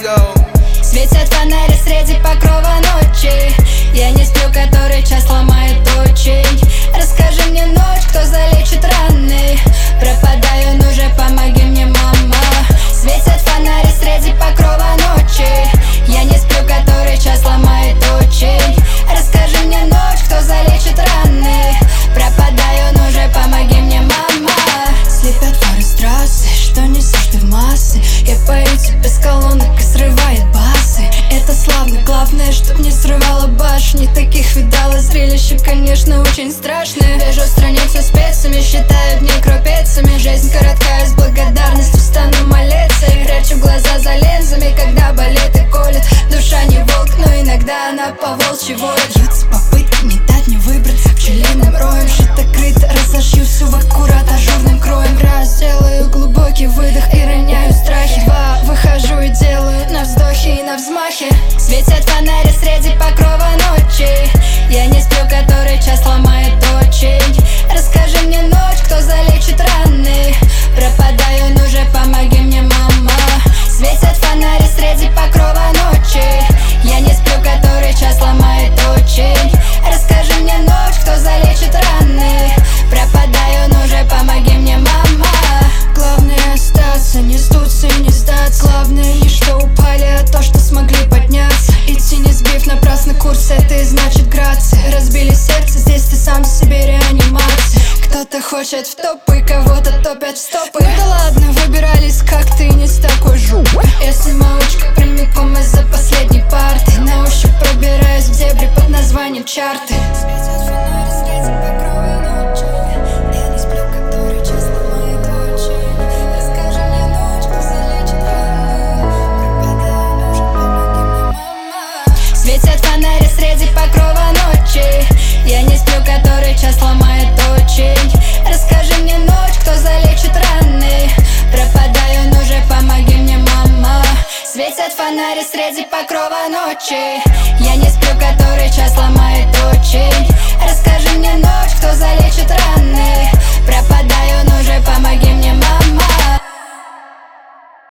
go. Светят фонари среди покрова ночи. Я не сплю, который час ломает очень. Расскажи мне, ночь, кто залечит раны. Пропадаю, ну же помоги мне, мама. Светят фонари среди покрова ночи. Я не сплю, который час ломает очень. Расскажи мне, ночь, кто залечит раны. Пропадаю, ну же помоги мне, мама. Слепят фары с трассы, что несешь ты в массы. Я пою тебе с колонок и срывает басы. Это славно, главное, чтоб не срывало башни. Таких видала зрелище, конечно, очень страшное. Вяжу страницу специями, считаю дни крупицами. Жизнь короткая, с благодарностью стану молиться. И прячу глаза за линзами, когда болит и колет. Душа не волк, но иногда она по-волчьи воет. Бьются попытки не дать мне выбраться пчелиным роем. Шито-крыто, разошью всю в аккурат ажурным кроем. Раз, делаю глубокий выдох и роняю страхи. Два, выхожу и делаю на вздохе и на взмахе. Светят фонари среди покрова ночи. Я не сплю, который час ломает очень. Расскажи мне, ночь, кто залечит раны. Пропадаю, ну же помоги мне, мама. Светят фонари среди покрова ночи. Я не сплю, который час ломает очень. Расскажи мне, ночь, кто залечит раны. Пропадаю, ну же помоги мне, мама. Главное остаться, не сдуться и не сдаться. Главное не что упали, а то, что смогли подняться. Идти не сбив напрасно курс, это и значит грация. Разбили сердце, здесь ты сам себе реанимация. Кто-то хочет в топы, кого-то топят в стопы. Ну да ладно, выбирались как-то и не с такой жопой. Я самоучка прямиком из-за последней парты. На ощупь пробираюсь в дебри под названием чарты. Светят фонари среди покрова ночи. Я не сплю, который час ломает очень. Расскажи мне, ночь, кто залечит раны. Пропадаю, ну же помоги мне, мама. Светят фонари среди покрова ночи. Я не сплю, который час ломает очень. Расскажи мне, ночь, кто залечит раны. Пропадаю, ну же помоги мне, мама. Светят фонари среди покрова ночи. Я не сплю, который час ломает очень.